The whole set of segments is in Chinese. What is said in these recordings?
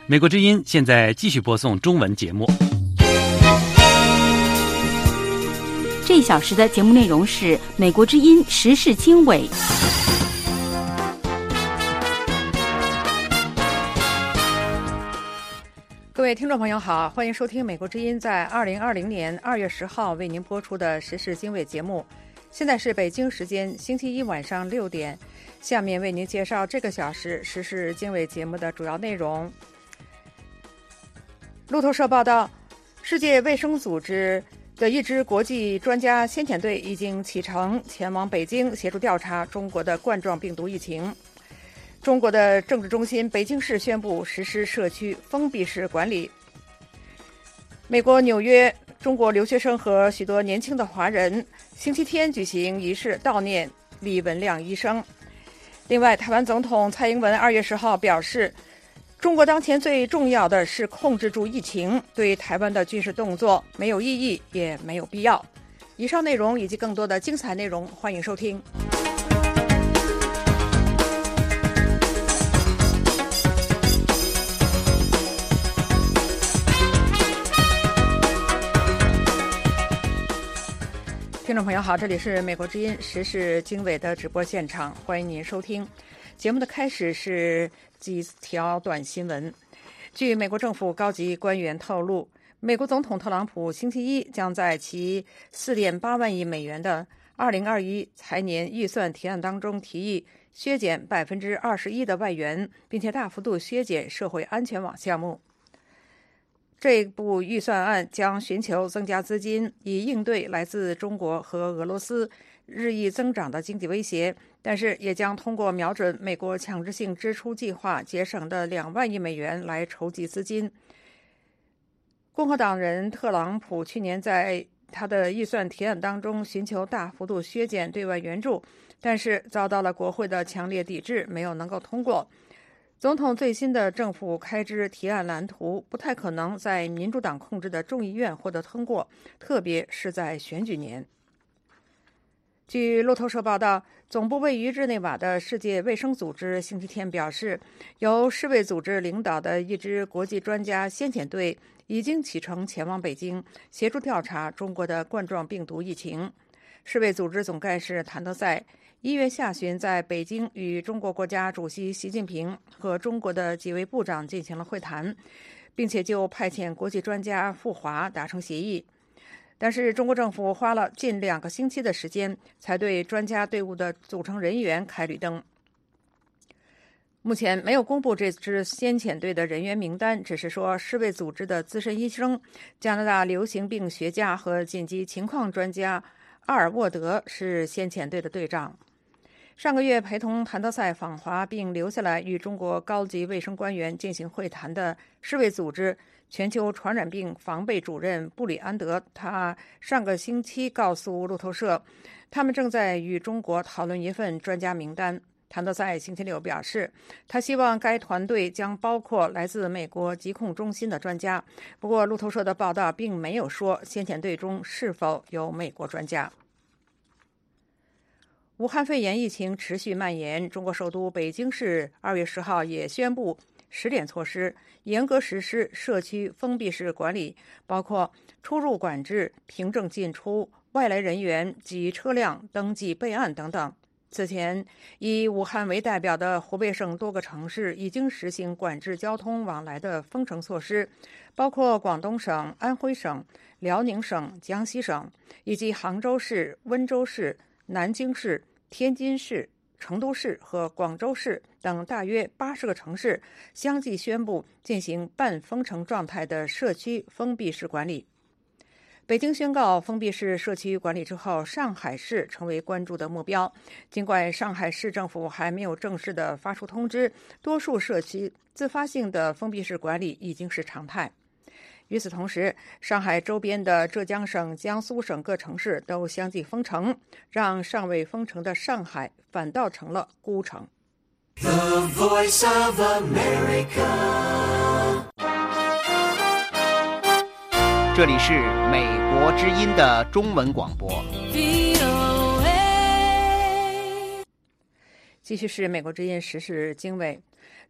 美国之音现在继续播送中文节目。 这一小时的节目内容是美国之音时事经纬。 各位听众朋友好，欢迎收听美国之音在2020年2月10号为您播出的时事经纬节目。现在是北京时间星期一晚上6点，下面为您介绍这个小时时事经纬节目的主要内容。路透社报道，世界卫生组织的一支国际专家先遣队已经启程前往北京协助调查中国的冠状病毒疫情。中国的政治中心北京市宣布实施社区封闭式管理。美国纽约中国留学生和许多年轻的华人星期天举行仪式悼念李文亮医生。另外，台湾总统蔡英文2月10号表示，中国当前最重要的是控制住疫情，对台湾的军事动作没有意义，也没有必要。以上内容以及更多的精彩内容，欢迎收听。听众朋友好，这里是美国之音时事经纬的直播现场，欢迎您收听。节目的开始是几条短新闻。据美国政府高级官员透露，美国总统特朗普星期一将在其4.8万亿美元的2021财年预算提案当中提议削减21%的外援，并且大幅度削减社会安全网项目。这部预算案将寻求增加资金，以应对来自中国和俄罗斯日益增长的经济威胁，但是也将通过瞄准美国强制性支出计划节省的2万亿美元来筹集资金。共和党人特朗普去年在他的预算提案当中寻求大幅度削减对外援助，但是遭到了国会的强烈抵制，没有能够通过。总统最新的政府开支提案蓝图不太可能在民主党控制的众议院获得通过，特别是在选举年。据路透社报道，总部位于日内瓦的世界卫生组织星期天表示，由世卫组织领导的一支国际专家先遣队已经启程前往北京，协助调查中国的冠状病毒疫情。世卫组织总干事谭德赛1月下旬在北京与中国国家主席习近平和中国的几位部长进行了会谈，并且就派遣国际专家赴华达成协议。但是中国政府花了近2个星期的时间才对专家队伍的组成人员开绿灯。目前没有公布这支先遣队的人员名单，只是说世卫组织的资深医生、加拿大流行病学家和紧急情况专家阿尔沃德是先遣队的队长。上个月陪同谭德赛访华并留下来与中国高级卫生官员进行会谈的世卫组织全球传染病防备主任布里安德，他上个星期告诉路透社，他们正在与中国讨论一份专家名单。谭德赛星期六表示，他希望该团队将包括来自美国疾控中心的专家，不过路透社的报道并没有说先遣队中是否有美国专家。武汉肺炎疫情持续蔓延，中国首都北京市2月10号也宣布10点措施，严格实施社区封闭式管理，包括出入管制、凭证进出、外来人员及车辆登记备案等等。此前，以武汉为代表的湖北省多个城市已经实行管制交通往来的封城措施，包括广东省、安徽省、辽宁省、江西省，以及杭州市、温州市、南京市、天津市、成都市和广州市等大约80个城市相继宣布进行半封城状态的社区封闭式管理。北京宣告封闭式社区管理之后，上海市成为关注的目标。尽管上海市政府还没有正式的发出通知，多数社区自发性的封闭式管理已经是常态。与此同时，上海周边的浙江省、江苏省各城市都相继封城，让尚未封城的上海反倒成了孤城。 The Voice of America。 这里是美国之音的中文广播。 继续是美国之音时事经纬。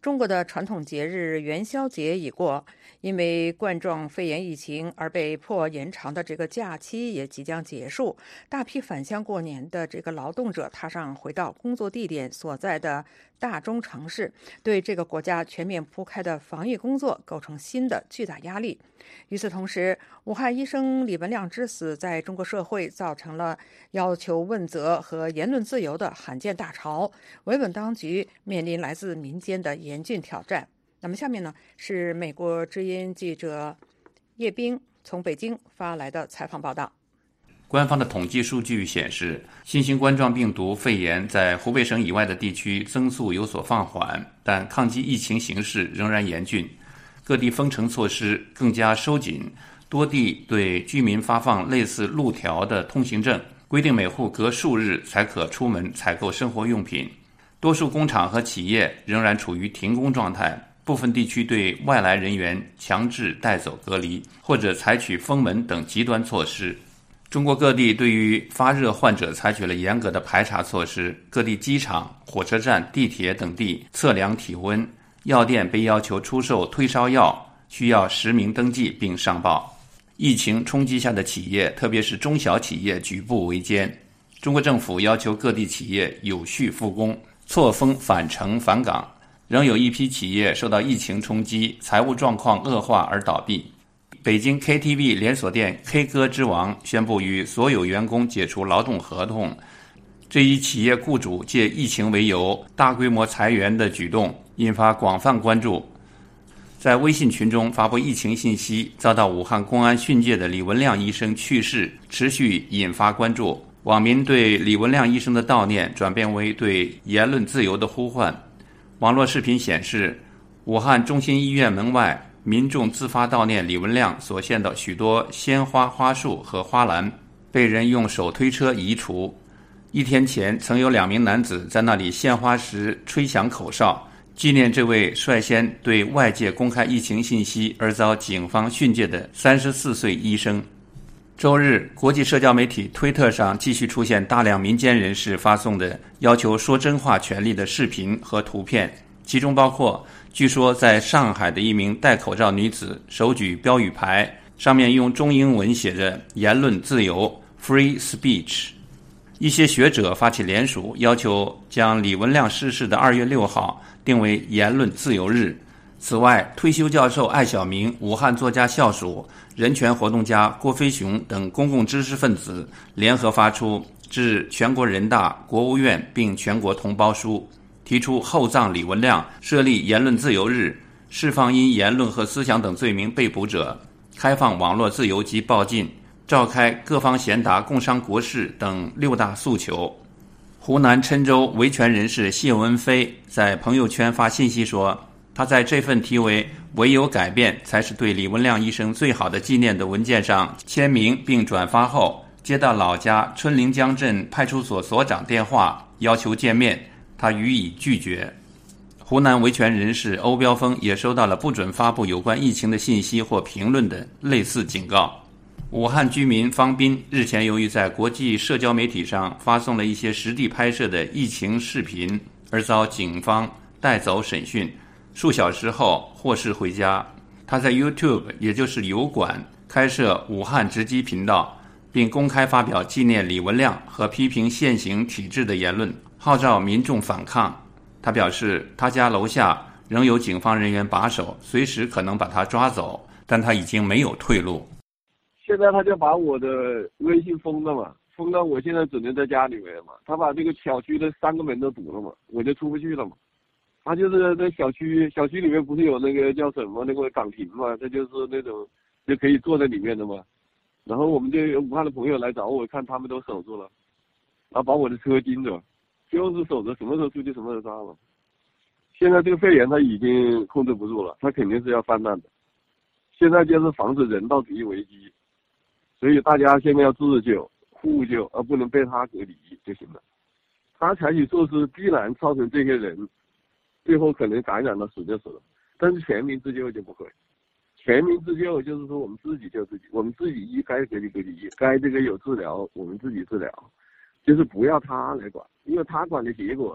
中国的传统节日元宵节已过，因为冠状肺炎疫情而被迫延长的这个假期也即将结束。大批返乡过年的这个劳动者踏上回到工作地点所在的大中城市，对这个国家全面铺开的防疫工作构成新的巨大压力。与此同时，武汉医生李文亮之死在中国社会造成了要求问责和言论自由的罕见大潮，维稳当局面临来自民间的严峻挑战。那么下面呢，是美国之音记者叶冰从北京发来的采访报道。 官方的统计数据显示，新型冠状病毒肺炎在湖北省以外的地区增速有所放缓，但抗击疫情形势仍然严峻。各地封城措施更加收紧，多地对居民发放类似路条的通行证，规定每户隔数日才可出门采购生活用品。多数工厂和企业仍然处于停工状态，部分地区对外来人员强制带走隔离，或者采取封门等极端措施。中国各地对于发热患者采取了严格的排查措施，各地机场、火车站、地铁等地测量体温，药店被要求出售退烧药，需要实名登记并上报。疫情冲击下的企业，特别是中小企业举步维艰。中国政府要求各地企业有序复工，错峰返程返岗。仍有一批企业受到疫情冲击，财务状况恶化而倒闭。北京 KTV 连锁店 K 歌之王宣布与所有员工解除劳动合同。这一企业雇主借疫情为由大规模裁员的举动引发广泛关注。在微信群中发布疫情信息遭到武汉公安训诫的李文亮医生去世持续引发关注，网民对李文亮医生的悼念转变为对言论自由的呼唤。网络视频显示，武汉中心医院门外民众自发悼念李文亮所献的许多鲜花、花束和花篮被人用手推车移除。1天前，曾有2名男子在那里献花时吹响口哨，纪念这位率先对外界公开疫情信息而遭警方训诫的34岁医生。周日，国际社交媒体推特上继续出现大量民间人士发送的要求说真话权利的视频和图片，其中包括据说在上海的一名戴口罩女子手举标语牌，上面用中英文写着言论自由 Free Speech。一些学者发起联署，要求将李文亮逝世的2月6号定为言论自由日。此外，退休教授艾晓明、武汉作家校属、人权活动家郭飞雄等公共知识分子联合发出致全国人大、国务院并全国同胞书，提出厚葬李文亮，设立言论自由日，释放因言论和思想等罪名被捕者，开放网络自由及报禁，召开各方贤达共商国事等6大诉求。湖南郴州维权人士谢文飞在朋友圈发信息说，他在这份题为唯有改变才是对李文亮医生最好的纪念的文件上签名并转发后，接到老家春陵江镇派出所所长电话要求见面，他予以拒绝。湖南维权人士欧标峰也收到了不准发布有关疫情的信息或评论的类似警告。武汉居民方斌日前由于在国际社交媒体上发送了一些实地拍摄的疫情视频，而遭警方带走审讯，数小时后获释回家。他在 YouTube 也就是油管开设武汉直击频道，并公开发表纪念李文亮和批评现行体制的言论，号召民众反抗。他表示，他家楼下仍有警方人员把守，随时可能把他抓走，但他已经没有退路。 现在他就把我的微信封了嘛，封到我现在只能在家里面嘛。他把这个小区的3个门都堵了嘛，我就出不去了嘛。他就是在小区里面不是有那个叫什么那个岗亭嘛，这就是那种就可以坐在里面的嘛。然后我们就有武汉的朋友来找我，看他们都守住了，然后把我的车盯着，就是守着，什么时候出去什么时候抓嘛。现在这个肺炎他已经控制不住了，他肯定是要泛滥的。现在就是防止人道主义危机。所以大家现在要自救、互救，而不能被他隔离就行了。他采取措施必然造成这些人最后可能感染了死就死了，但是全民自救就不会。全民自救就是说我们自己救自己，我们自己该隔离隔离，该这个有治疗我们自己治疗，就是不要他来管，因为他管的结果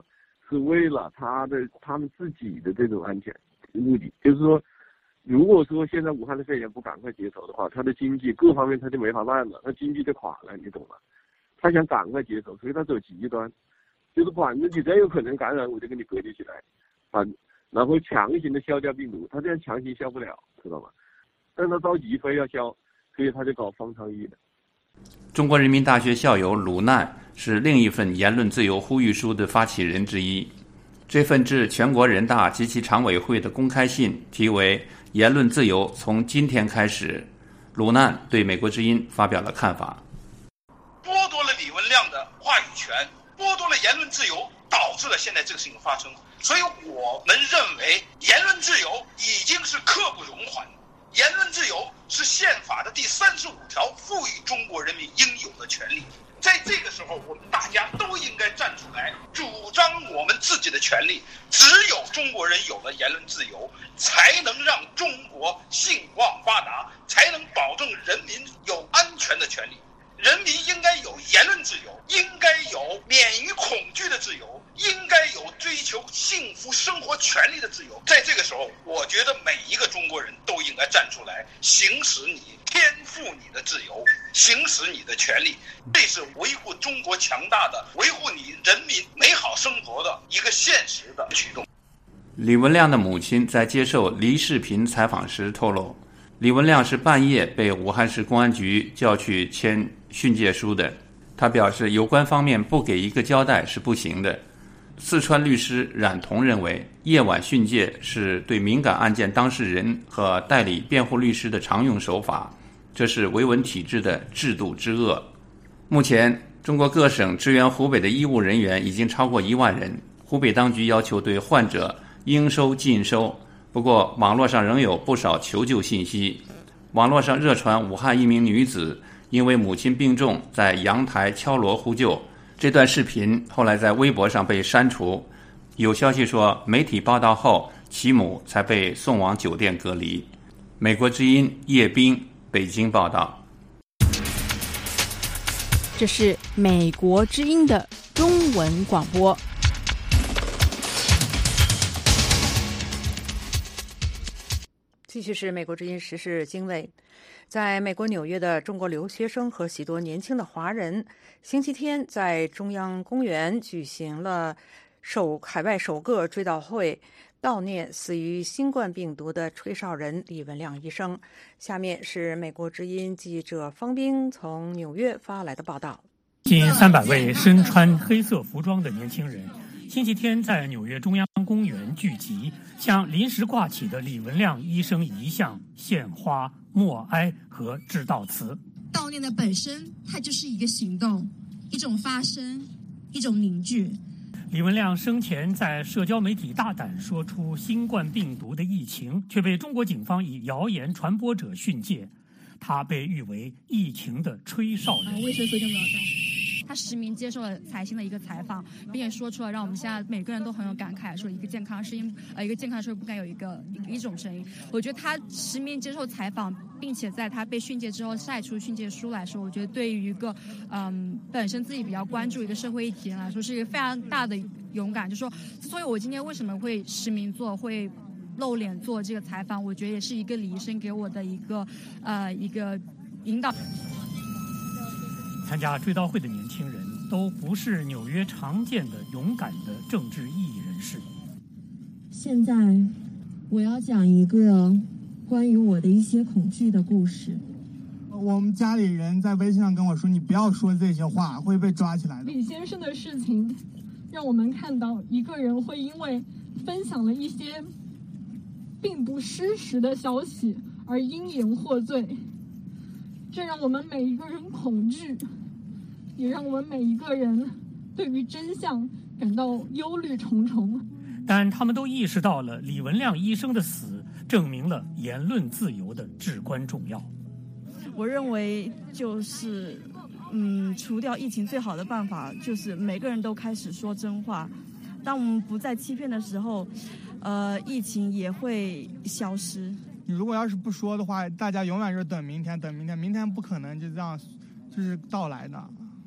是为了他们自己的这种安全目的。就是说，如果说现在武汉的肺炎不赶快接手的话，他的经济各方面他就没法办了，他经济就垮了，你懂吗？他想赶快接手，所以他走极端，就是反正你真有可能感染，我就给你隔离起来，然后强行的消掉病毒，他这样强行消不了，知道吗？但他着急非要消，所以他就搞方舱医的。 中国人民大学校友鲁难是另一份言论自由呼吁书的发起人之一。这份致全国人大及其常委会的公开信题为《言论自由从今天开始》，鲁难对美国之音发表了看法。 剥夺了李文亮的话语权，剥夺了言论自由，导致了现在这个事情发生。所以我们认为言论自由已经是刻不容缓，言论自由是宪法的第35条赋予中国人民应有的权利。在这个时候，我们大家都应该站出来主张我们自己的权利。只有中国人有了言论自由，才能让中国兴旺发达，才能保证人民有安全的权利。人民应该有言论自由，应该有免于恐惧的自由，应该有追求幸福生活权利的自由。在这个时候，我觉得每一个中国人都应该站出来，行使你天赋你的自由，行使你的权利。这是维护中国强大的，维护你人民美好生活的一个现实的举动。 李文亮的母亲在接受黎世平采访时透露，李文亮是半夜被武汉市公安局叫去签训诫书的。他表示，有关方面不给一个交代是不行的。四川律师冉彤认为，夜晚训诫是对敏感案件当事人和代理辩护律师的常用手法，这是维稳体制的制度之恶。目前，中国各省支援湖北的医务人员已经超过1万人，湖北当局要求对患者应收尽收。不过，网络上仍有不少求救信息。网络上热传武汉一名女子因为母亲病重，在阳台敲锣呼救。这段视频后来在微博上被删除。有消息说，媒体报道后，其母才被送往酒店隔离。美国之音叶冰北京报道。 这是美国之音的中文广播。 继续是美国之音时事经纬。在美国纽约的中国留学生和许多年轻的华人，星期天在中央公园举行了海外首个追悼会，悼念死于新冠病毒的吹哨人李文亮医生。下面是美国之音记者方冰从纽约发来的报道。 近300位身穿黑色服装的年轻人星期天在纽约中央公园聚集，向临时挂起的李文亮医生遗像献花、默哀和致悼词。 悼念的本身，它就是一个行动，一种发声，一种凝聚。 李文亮生前在社交媒体大胆说出新冠病毒的疫情，却被中国警方以谣言传播者训诫。他被誉为疫情的吹哨人。 为什么非常老他实名接受了财新的一个采访，并且说出了让我们现在每个人都很有感慨，说一个健康声音，一个健康社会不该有一种声音。我觉得他实名接受采访，并且在他被训诫之后晒出训诫书来说，我觉得对于一个本身自己比较关注一个社会议题人来说，是一个非常大的勇敢。就说，所以我今天为什么会实名做，会露脸做这个采访，我觉得也是一个李医生给我的一个引导。 参加追悼会的年轻人都不是纽约常见的勇敢的政治意义人士。 现在我要讲一个关于我的一些恐惧的故事。 我们家里人在微信上跟我说，你不要说这些话，会被抓起来的。 李先生的事情让我们看到一个人会因为分享了一些并不失实的消息而因言获罪，这让我们每一个人恐惧，也让我们每一个人对于真相感到忧虑重重。 但他们都意识到了李文亮医生的死证明了言论自由的至关重要。 我认为就是除掉疫情最好的办法就是每个人都开始说真话。当我们不再欺骗的时候，疫情也会消失。 你如果要是不说的话，大家永远是等明天，明天不可能就这样就是到来的。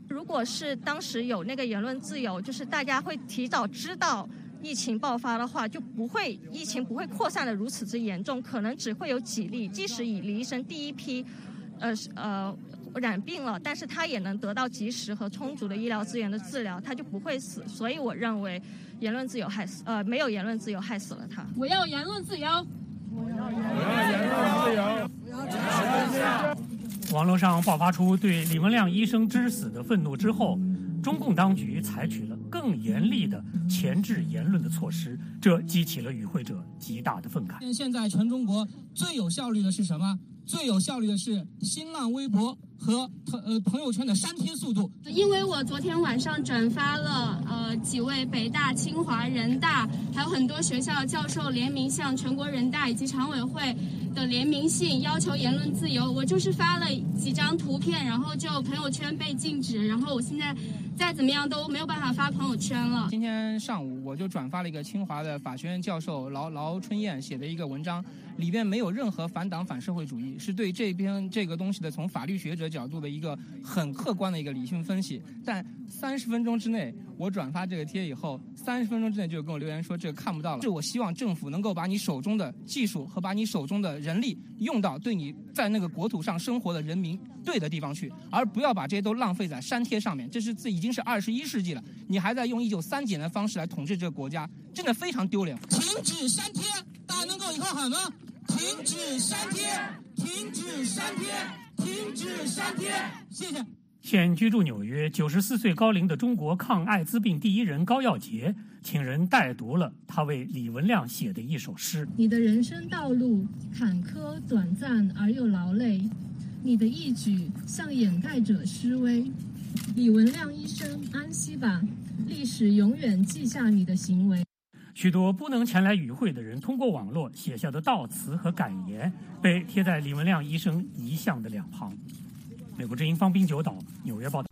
如果是当时有那个言论自由，就是大家会提早知道疫情爆发的话，疫情不会扩散的如此之严重，可能只会有几例，即使以李医生第一批染病了，但是他也能得到及时和充足的医疗资源的治疗，他就不会死。所以我认为言论自由没有言论自由害死了他。 我要言论自由， 我要言论自由，我要言论自由。网络上爆发出对李文亮医生之死的愤怒之后，中共当局采取了更严厉的钳制言论的措施，这激起了与会者极大的愤慨。 现在全中国最有效率的是什么？最有效率的是新浪微博和朋友圈的删帖速度。 因为我昨天晚上转发了几位北大、清华、人大还有很多学校教授联名向全国人大以及常委会的联名信，要求言论自由。我就是发了几张图片，然后就朋友圈被禁止，然后我现在再怎么样都没有办法发朋友圈了。 今天上午我就转发了一个清华的法学院教授劳春燕写的一个文章，里边没有任何反党反社会主义，是对这个东西的从法律学者角度的一个很客观的一个理性分析。但30分钟之内，我转发这个贴以后，30分钟之内就跟我留言说这个看不到了。是我希望政府能够把你手中的技术和把你手中的人力用到对你在那个国土上生活的人民对的地方去，而不要把这些都浪费在删帖上面。这已经是21世纪了，你还在用1930检的方式来统治这个国家，真的非常丢脸。停止删帖，大家能够以后喊吗？停止删帖，停止删帖，停止删帖，谢谢。 现居住纽约94岁高龄的中国抗艾滋病第一人高耀杰，请人代读了他为李文亮写的一首诗。 你的人生道路坎坷短暂而又劳累，你的一举向掩盖者施威。李文亮医生，安息吧，历史永远记下你的行为。 许多不能前来与会的人通过网络写下的悼词和感言被贴在李文亮医生遗像的两旁。美国之音方滨九岛纽约报道。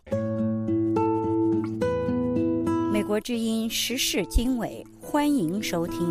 美国之音时事经纬，欢迎收听。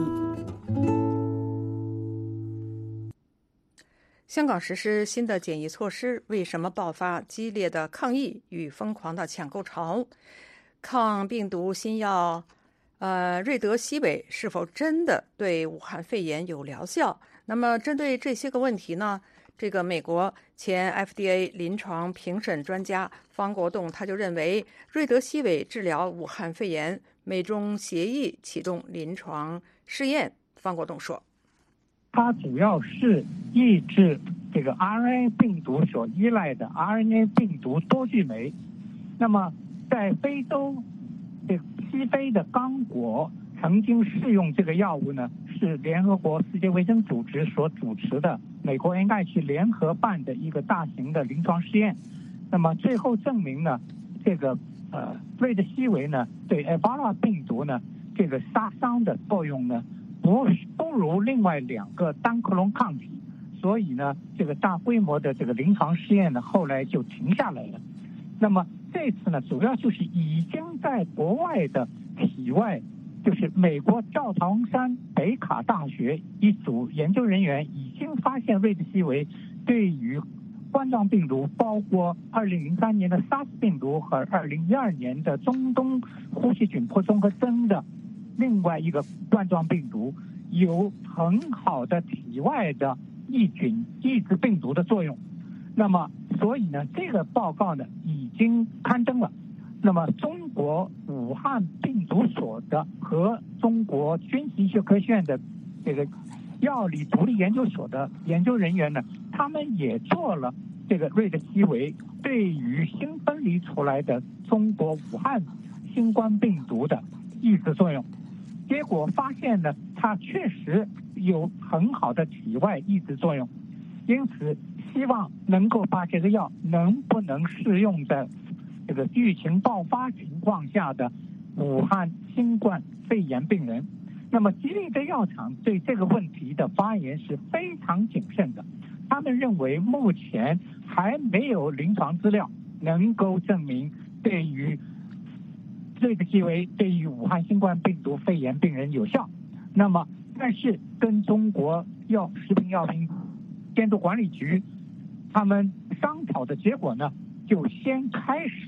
香港实施新的检疫措施，为什么爆发激烈的抗议与疯狂的抢购潮？抗病毒新药瑞德西韦是否真的对武汉肺炎有疗效？那么针对这些个问题呢，这个美国前 FDA 临床评审专家方国栋他就认为，瑞德西韦治疗武汉肺炎，美中协议启动临床试验。方国栋说， 它主要是抑制这个 RNA 病毒所依赖的 RNA 病毒多聚酶。那么在非洲西非的刚果曾经试用这个药物呢，是联合国世界卫生组织所主持的美国 NIH 联合办的一个大型的临床试验。那么最后证明呢，这个瑞德西韦呢对 Ebola 病毒呢这个杀伤的作用呢不如另外2个单克隆抗体，所以呢这个大规模的这个临床试验呢后来就停下来了。那么这次呢主要就是已经在国外的体外，就是美国教堂山北卡大学一组研究人员已经发现瑞德西韦对于冠状病毒，包括2003年的 SARS 病毒和2012年的中东呼吸菌破综合征的另外一个冠状病毒有很好的体外的抑制病毒的作用。那么所以呢这个报告呢已经刊登了。那么中国武汉病毒所的和中国军事医学科学院的这个药理独立研究所的研究人员呢，他们也做了这个瑞德西韦对于新分离出来的中国武汉新冠病毒的抑制作用，结果发现呢它确实有很好的体外抑制作用。因此希望能够把这个药能不能适用在这个疫情爆发情况下的武汉新冠肺炎病人。那么吉利的药厂对这个问题的发言是非常谨慎的，他们认为目前还没有临床资料能够证明对于瑞德西韦对于武汉新冠病毒肺炎病人有效。那么但是跟中国食品药品监督管理局他们商讨的结果呢，就先开始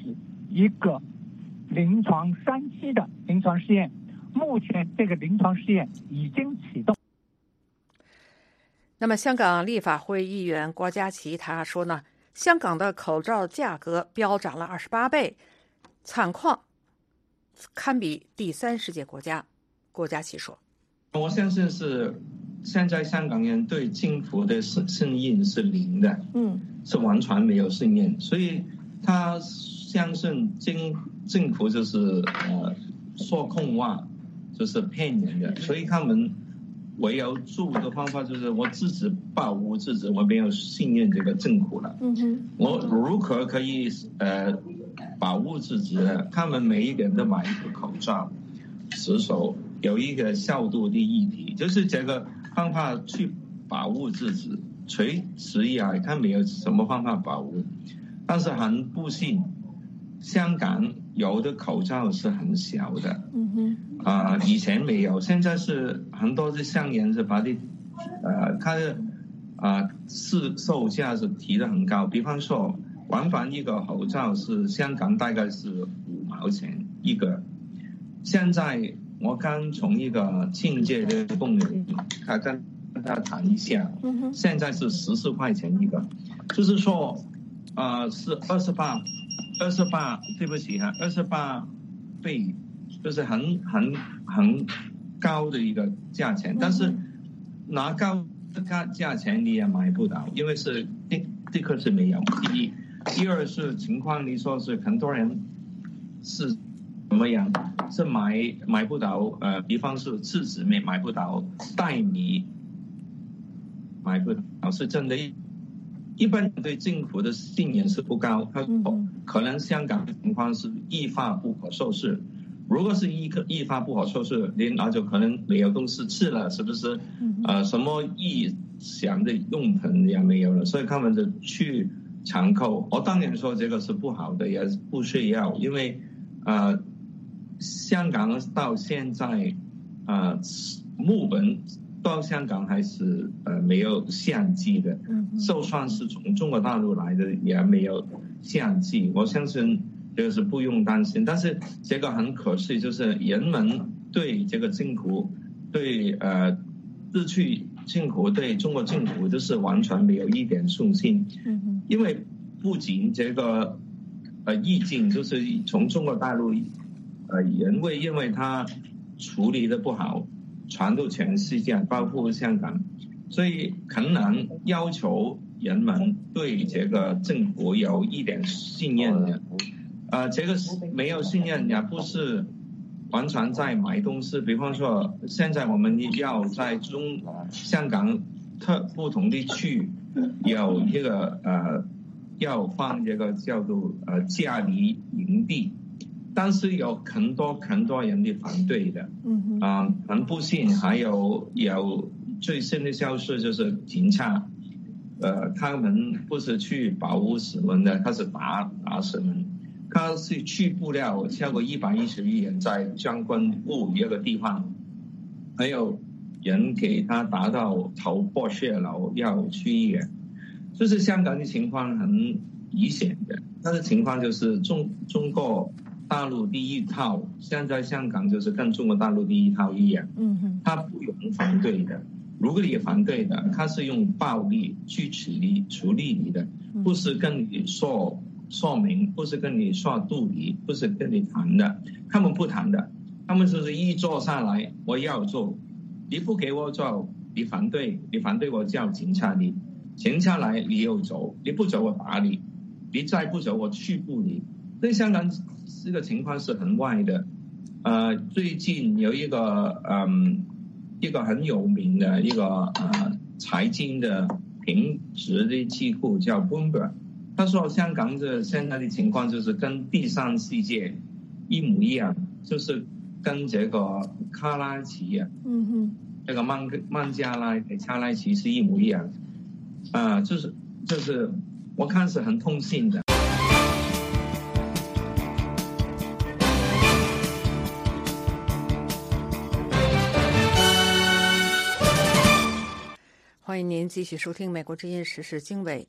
一个临床3期的临床试验，目前这个临床试验已经启动。 那么香港立法会议员郭家麒他说呢，香港的口罩价格飙涨了28倍，惨况堪比第三世界国家。郭家麒说， 我相信是现在香港人对政府的信任是零的，是完全没有信任，所以他相信政府就是说空话，就是骗人的，所以他们唯有做的方法就是我自己保护自己，我没有信任这个政府了。我如何可以保护自己呢？他们每一个人都买一个口罩，洗手，有一个消毒的议题，就是这个方法去保护自己。除此以外，他没有什么方法保护。但是很不幸，香港有的口罩是很小的，以前没有，现在是很多的商人是把它的售价是提得很高。比方说，往返一个口罩是香港大概是5毛钱一个，现在我刚从一个清洁的工人，他跟他谈一下，现在是14块钱一个，就是说，是28，对不起哈，28倍，就是很高的一个价钱，但是拿高的价钱你也买不到，因为是的确是没有。第二是情况，你说是很多人是怎么样？是买不到，比方说自己买不到，袋米买不到，是真的。一般人对政府的信任是不高，他可能香港的情况是一发不可收拾。如果是一发不可收拾，那就可能没有东西吃了，是不是？什么异想的用品也没有了，所以他们就去抢购。我当然说这个是不好的，也不需要，因为香港到现在木本到香港还是没有限制的，就算是从中国大陆来的也没有限制，我相信这个是不用担心。但是这个很可惜，就是人们对这个政府、对日区政府、对中国政府就是完全没有一点信心。因为不仅这个疫情就是从中国大陆因为他处理的不好，传到全世界，包括香港，所以很难要求人们对这个政府有一点信任的。这个没有信任也不是完全在买东西，比方说现在我们要在香港不同地区有一个要放这个叫做家里营地，但是有很多人的反对的，很不幸，还有最新的消息就是警察，他们不是去保护市民的，他是打市民，他是去不了超过111人在将军澳一个地方，还有人给他打到头破血流，要去医院。就是香港的情况很明显的，但是情况就是中国大陆第一套，现在香港就是跟中国大陆第一套一样，他不用反对的。如果你反对的，他是用暴力去处理你的，不是跟你说明，不是跟你说道理，不是跟你谈的，他们不谈的，他们就是一坐下来，我要做，你不给我做，你反对我叫警察你。停下来，你又走，你不走我打你，你再不走我去捕你。对香港这个情况是很坏的。最近有一个很有名的一个财经的评值的机构叫 Bloomberg， 他说香港的现在的情况就是跟第三世界一模一样，就是跟这个卡拉奇这个孟加拉卡拉奇是一模一样。就是我看是很痛心的。 欢迎您继续收听美国之音时事经纬。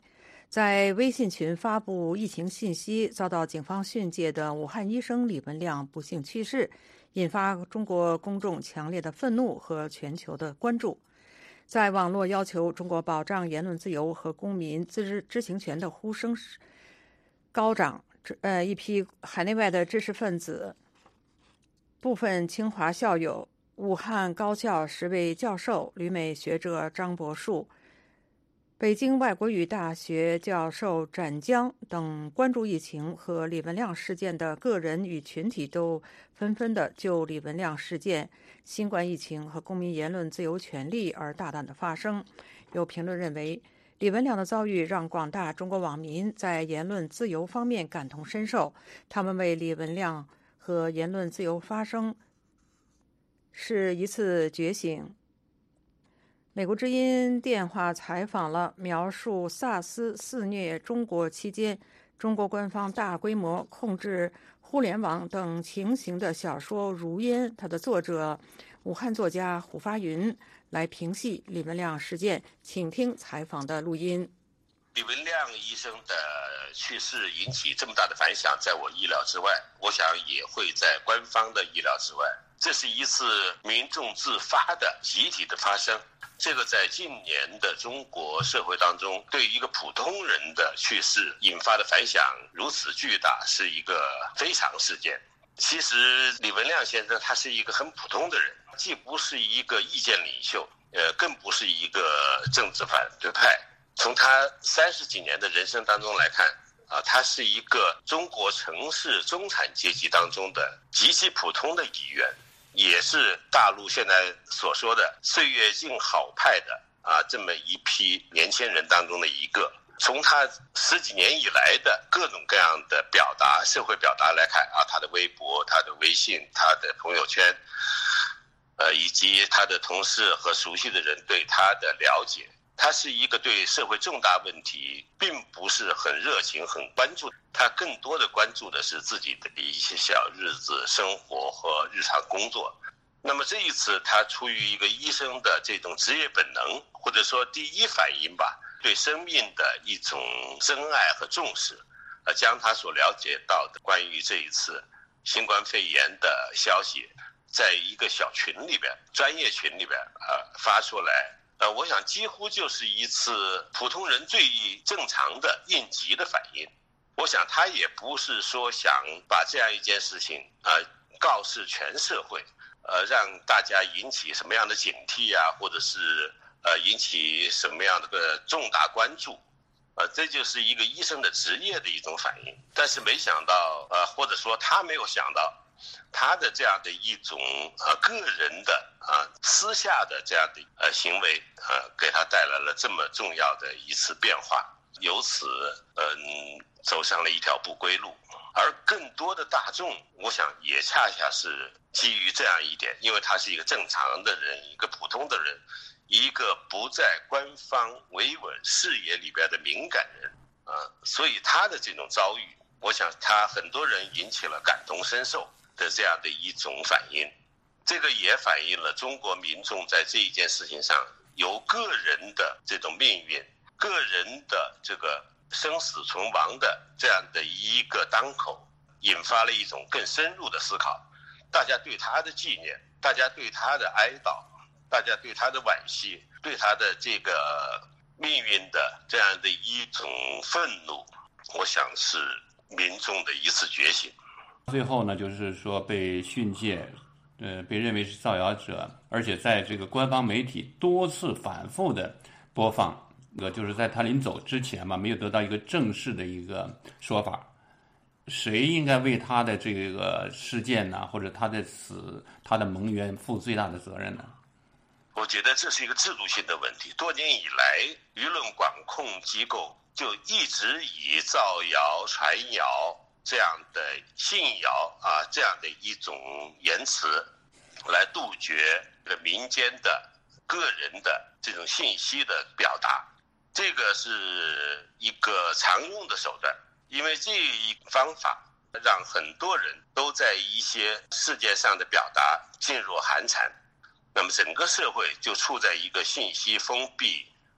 在微信群发布疫情信息遭到警方训诫的武汉医生李文亮不幸去世，引发中国公众强烈的愤怒和全球的关注。在网络要求中国保障言论自由和公民知情权的呼声高涨，一批海内外的知识分子、部分清华校友、武汉高校10位教授、旅美学者张博树、北京外国语大学教授展江等关注疫情和李文亮事件的个人与群体都纷纷的就李文亮事件、新冠疫情和公民言论自由权利而大胆的发声。有评论认为，李文亮的遭遇让广大中国网民在言论自由方面感同身受，他们为李文亮和言论自由发声是一次觉醒。美国之音电话采访了描述SARS肆虐中国期间中国官方大规模控制互联网等情形的小说《如烟》它的作者武汉作家胡发云来评析李文亮事件，请听采访的录音。 李文亮医生的去世引起这么大的反响，在我意料之外，我想也会在官方的意料之外。这是一次民众自发的集体的发声，这个在近年的中国社会当中，对于一个普通人的去世引发的反响如此巨大，是一个非常事件。其实李文亮先生他是一个很普通的人，既不是一个意见领袖，更不是一个政治反对派。从他30几年的人生当中来看，他是一个中国城市中产阶级当中的极其普通的一员，也是大陆现在所说的岁月静好派的这么一批年轻人当中的一个。从他10几年以来的各种各样的表达，社会表达来看他的微博、他的微信、他的朋友圈，以及他的同事和熟悉的人对他的了解，他是一个对社会重大问题并不是很热情、很关注，他更多的关注的是自己的一些小日子生活和日常工作。那么这一次他出于一个医生的这种职业本能，或者说第一反应吧，对生命的一种珍爱和重视，将他所了解到的关于这一次新冠肺炎的消息在一个小群里边、专业群里边发出来，我想几乎就是一次普通人最正常的应急的反应。我想他也不是说想把这样一件事情告示全社会，让大家引起什么样的警惕或者是引起什么样的重大关注，这就是一个医生的职业的一种反应。但是没想到或者说他没有想到，他的这样的一种个人的私下的这样的行为给他带来了这么重要的一次变化，由此走上了一条不归路。而更多的大众，我想也恰恰是基于这样一点，因为他是一个正常的人，一个普通的人，一个不在官方维稳视野里边的敏感人所以他的这种遭遇，我想他很多人引起了感同身受的这样的一种反应。这个也反映了中国民众在这一件事情上由个人的这种命运、个人的这个生死存亡的这样的一个当口，引发了一种更深入的思考。大家对他的纪念，大家对他的哀悼，大家对他的惋惜，对他的这个命运的这样的一种愤怒，我想是民众的一次觉醒。 最后呢，就是说被训诫，被认为是造谣者，而且在这个官方媒体多次反复的播放，就是在他临走之前嘛，没有得到一个正式的一个说法。谁应该为他的这个事件呢，或者他的死、他的蒙冤负最大的责任呢？ 我觉得这是一个制度性的问题。多年以来，舆论管控机构就一直以造谣、传谣这样的信谣这样的一种言辞来杜绝民间的个人的这种信息的表达，这个是一个常用的手段。因为这一方法让很多人都在一些事件上的表达噤若寒蝉，那么整个社会就处在一个信息封闭、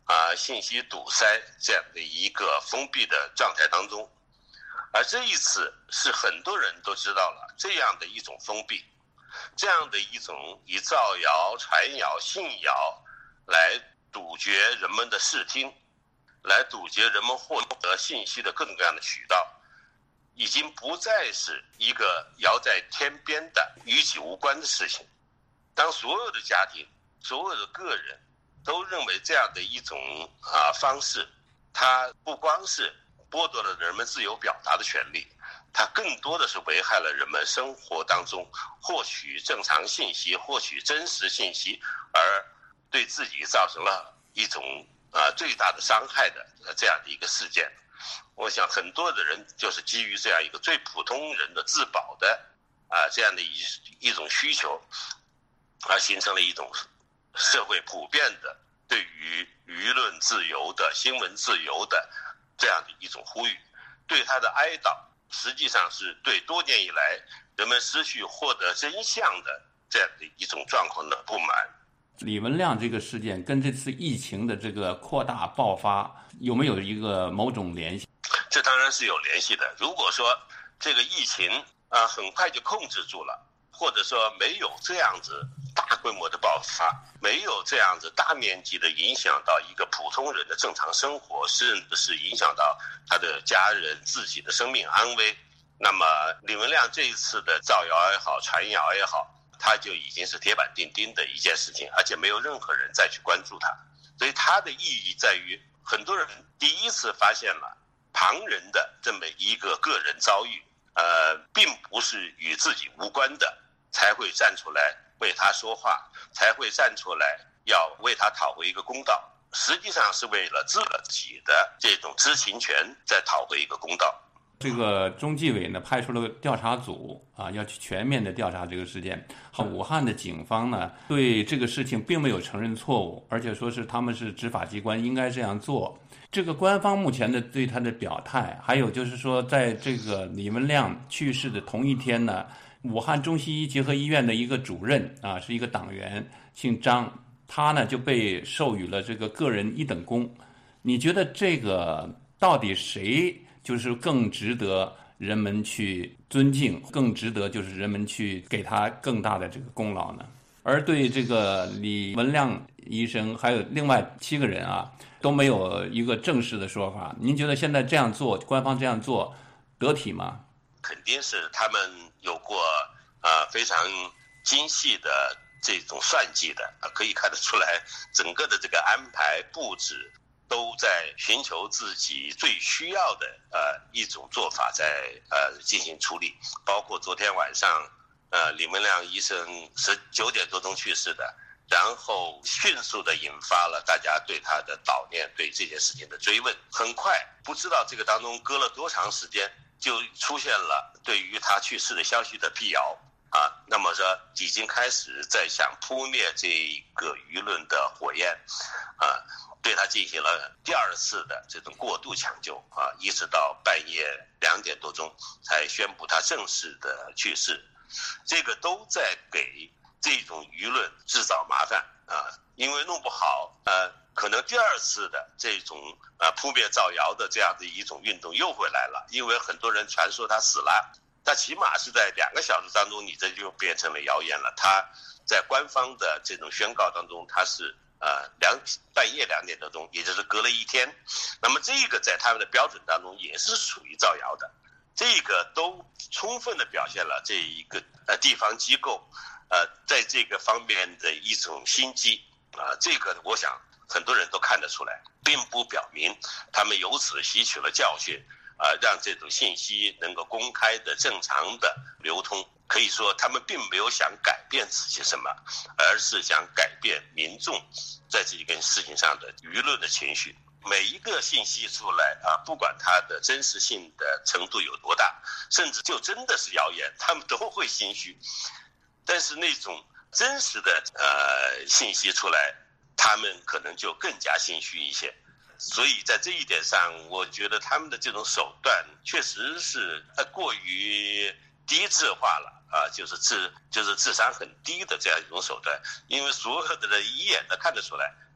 信息堵塞这样的一个封闭的状态当中。而这一次是很多人都知道了这样的一种封闭，这样的一种以造谣、传谣、信谣来堵绝人们的视听，来堵截人们获得信息的各种各样的渠道，已经不再是一个遥在天边的与己无关的事情。当所有的家庭、所有的个人都认为这样的一种方式，它不光是剥夺了人们自由表达的权利，它更多的是危害了人们生活当中获取正常信息、获取真实信息，而对自己造成了一种最大的伤害的这样的一个事件。我想很多的人就是基于这样一个最普通人的自保的这样的一种需求，而形成了一种社会普遍的对于舆论自由的、新闻自由的这样的一种呼吁。对他的哀悼，实际上是对多年以来人们失去获得真相的这样的一种状况的不满。 李文亮这个事件跟这次疫情的这个扩大爆发有没有一个某种联系？ 这当然是有联系的。如果说这个疫情很快就控制住了，或者说没有这样子大规模的爆发，没有这样子大面积的影响到一个普通人的正常生活，甚至是影响到他的家人自己的生命安危，那么李文亮这一次的造谣也好、传谣也好，他就已经是铁板钉钉的一件事情，而且没有任何人再去关注他。所以它的意义在于，很多人第一次发现了旁人的这么一个个人遭遇，并不是与自己无关的，才会站出来为他说话，才会站出来要为他讨回一个公道。实际上是为了自己的这种知情权在讨回一个公道。 这个中纪委呢派出了调查组要去全面的调查这个事件。武汉的警方呢对这个事情并没有承认错误，而且说是他们是执法机关应该这样做。这个官方目前的对他的表态，还有就是说在这个李文亮去世的同一天呢，武汉中西医结合医院的一个主任是一个党员，姓张，他呢就被授予了这个个人一等功。你觉得这个到底谁就是更值得人们去尊敬，更值得就是人们去给他更大的这个功劳呢？而对这个李文亮医生还有另外7个人都没有一个正式的说法，您觉得现在这样做，官方这样做得体吗？ 肯定是他们有过非常精细的这种算计的，可以看得出来整个的这个安排布置都在寻求自己最需要的一种做法在进行处理。包括昨天晚上李文亮医生19点多钟去世的，然后迅速的引发了大家对他的悼念，对这件事情的追问。很快不知道这个当中隔了多长时间，就出现了对于他去世的消息的辟谣那么说已经开始在想扑灭这个舆论的火焰对他进行了第2次的这种过度抢救一直到半夜2点多钟才宣布他正式的去世。这个都在给这种舆论制造麻烦因为弄不好可能第2次的这种扑灭造谣的这样的一种运动又回来了，因为很多人传说他死了，但起码是在2个小时当中，你这就变成了谣言了。他在官方的这种宣告当中，他是半夜2点多钟，也就是隔了1天。那么这个在他们的标准当中也是属于造谣的，这个都充分的表现了这一个地方机构在这个方面的一种心机这个我想很多人都看得出来，并不表明他们由此吸取了教训让这种信息能够公开的正常的流通。可以说他们并没有想改变自己什么，而是想改变民众在这件事情上的舆论的情绪。每一个信息出来不管它的真实性的程度有多大，甚至就真的是谣言，他们都会心虚。但是那种真实的信息出来，他们可能就更加心虚一些。所以在这一点上，我觉得他们的这种手段确实是过于低智化了就是智商很低的这样一种手段。因为所有的人一眼都看得出来，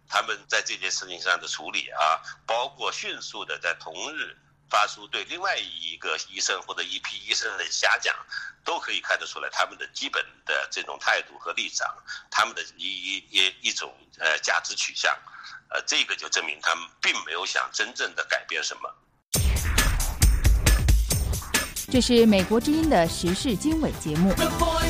他们在这件事情上的处理啊，包括迅速的在同日发出对另外一个医生或者一批医生的下降，都可以看得出来他们的基本的这种态度和立场，他们的一种价值取向，这个就证明他们并没有想真正的改变什么。 这是美国之音的时事经纬节目。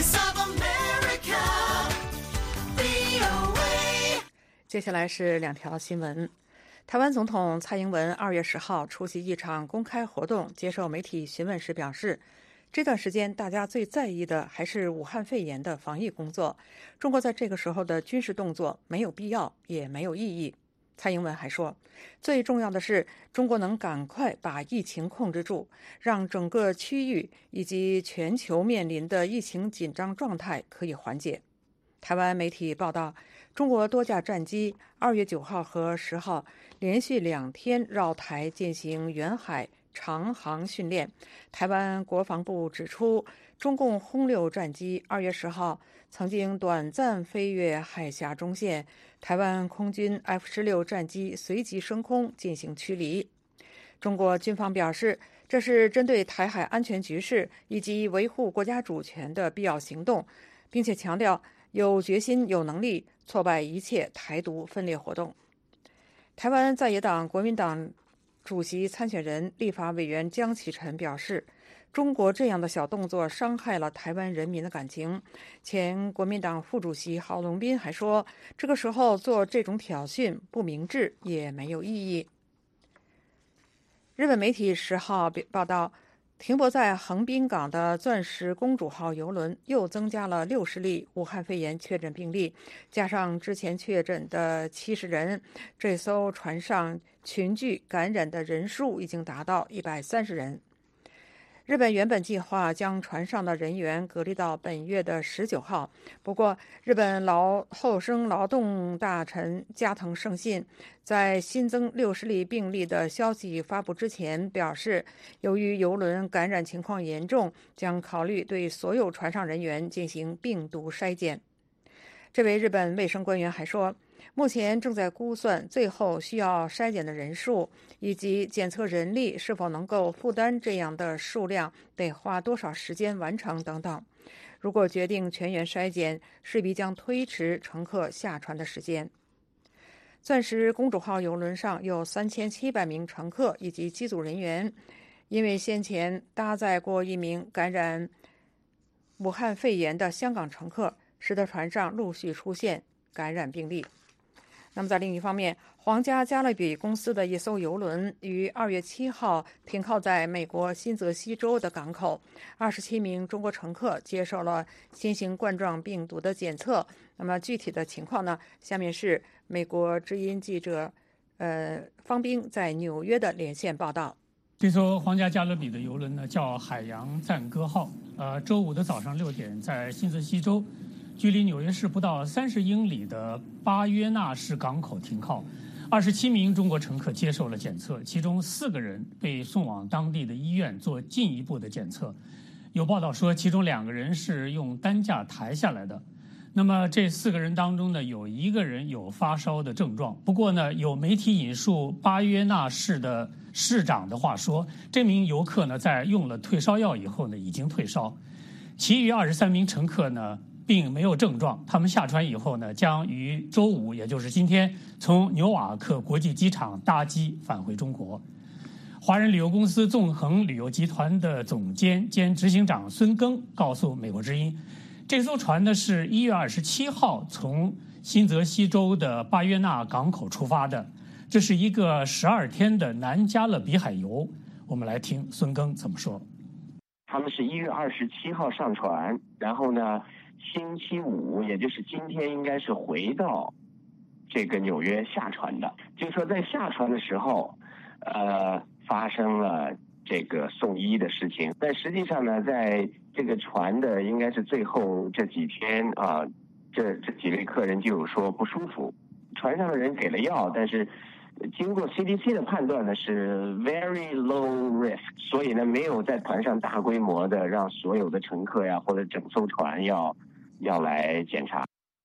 接下来是2条新闻。台湾总统蔡英文2月10号出席一场公开活动，接受媒体询问时表示，这段时间大家最在意的还是武汉肺炎的防疫工作，中国在这个时候的军事动作没有必要也没有意义。蔡英文还说，最重要的是中国能赶快把疫情控制住，让整个区域以及全球面临的疫情紧张状态可以缓解。台湾媒体报道，中国多架战机2月9号和10号连续2天绕台进行远海长航训练。台湾国防部指出，中共轰六战机2月10号曾经短暂飞越海峡中线，台湾空军 F-16 战机随即升空进行驱离。中国军方表示，这是针对台海安全局势以及维护国家主权的必要行动，并且强调有决心有能力挫败一切台独分裂活动。台湾在野党国民党主席参选人立法委员江启臣表示，中国这样的小动作伤害了台湾人民的感情。前国民党副主席郝龙斌还说，这个时候做这种挑衅不明智也没有意义。日本媒体10号报道，停泊在横滨港的钻石公主号邮轮又增加了60例武汉肺炎确诊病例，加上之前确诊的70人，这艘船上群聚感染的人数已经达到130人。日本原本计划将船上的人员隔离到本月的19号，不过日本厚生劳动大臣加藤胜信在新增60例病例的消息发布之前表示，由于邮轮感染情况严重，将考虑对所有船上人员进行病毒筛检。这位日本卫生官员还说，目前正在估算最后需要筛检的人数，以及检测人力是否能够负担这样的数量，得花多少时间完成等等。如果决定全员筛检，势必将推迟乘客下船的时间。钻石公主号邮轮上有3700名乘客以及机组人员，因为先前搭载过一名感染武汉肺炎的香港乘客，使得船上陆续出现感染病例。那么在另一方面，皇家加勒比公司的一艘邮轮于2月7号停靠在美国新泽西州的港口，27名中国乘客接受了新型冠状病毒的检测。那么具体的情况呢？下面是美国之音记者方冰在纽约的连线报道。 这艘皇家加勒比的邮轮呢叫海洋赞歌号，周五的早上6点在新泽西州距离纽约市不到30英里的巴约纳市港口停靠，27名中国乘客接受了检测，其中4个人被送往当地的医院做进一步的检测。有报道说，其中2个人是用担架抬下来的。那么这4个人当中呢，有1个人有发烧的症状。不过呢，有媒体引述巴约纳市的市长的话说，这名游客呢在用了退烧药以后呢已经退烧。其余23名乘客呢并没有症状，他们下船以后呢，将于周五，也就是今天，从纽瓦克国际机场搭机返回中国。华人旅游公司纵横旅游集团的总监兼执行长孙庚告诉美国之音，这艘船呢是1月27号从新泽西州的巴约纳港口出发的，这是一个12天的南加勒比海游。我们来听孙庚怎么说。 他们是1月27号上船，然后呢星期五，也就是今天，应该是回到这个纽约下船的。就是说，在下船的时候，发生了这个送医的事情。但实际上呢，在这个船的应该是最后这几天啊，这几位客人就有说不舒服，船上的人给了药，但是经过 CDC 的判断呢是 very low risk， 所以呢没有在船上大规模的让所有的乘客呀或者整艘船要来检查。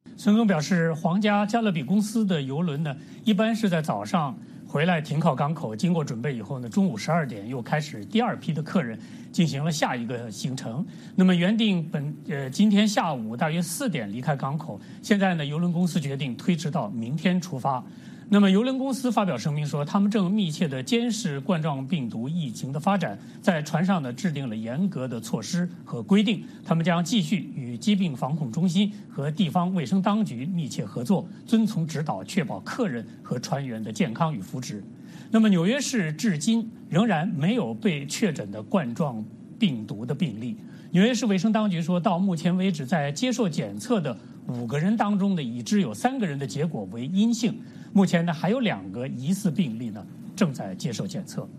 孙总表示，皇家加勒比公司的邮轮呢，一般是在早上回来停靠港口，经过准备以后呢，中午12点又开始第二批的客人进行了下一个行程。那么原定今天下午大约4点离开港口，现在呢，邮轮公司决定推迟到明天出发。那么邮轮公司发表声明说，他们正密切地监视冠状病毒疫情的发展，在船上呢制定了严格的措施和规定，他们将继续与疾病防控中心和地方卫生当局密切合作，遵从指导，确保客人和船员的健康与福祉。那么纽约市至今仍然没有被确诊的冠状病毒的病例。纽约市卫生当局说，到目前为止，在接受检测的5个人当中呢，已知有3个人的结果为阴性。目前呢，还有2个疑似病例呢正在接受检测。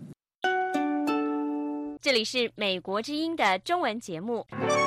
这里是美国之音的中文节目。